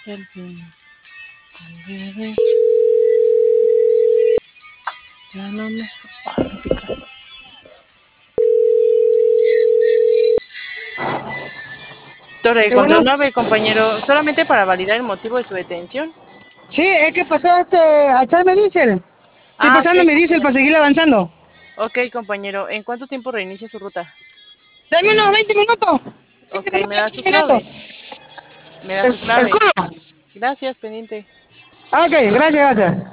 El bebé ya no me... Ay, me pica. Torre Bueno, control 9, compañero. Solamente para validar el motivo de su detención. sí, es que pasó a echarme diésel. Estoy Ah, pasando ok, mi diésel para compañero. seguir avanzando. Ok, compañero. ¿En cuánto tiempo reinicia su ruta? Dame unos 20 minutos. 20 Ok, minutos me y da estoy su llegando. clave. Me da su El clave. codo. Gracias, pendiente. Ah, ok, gracias, gracias.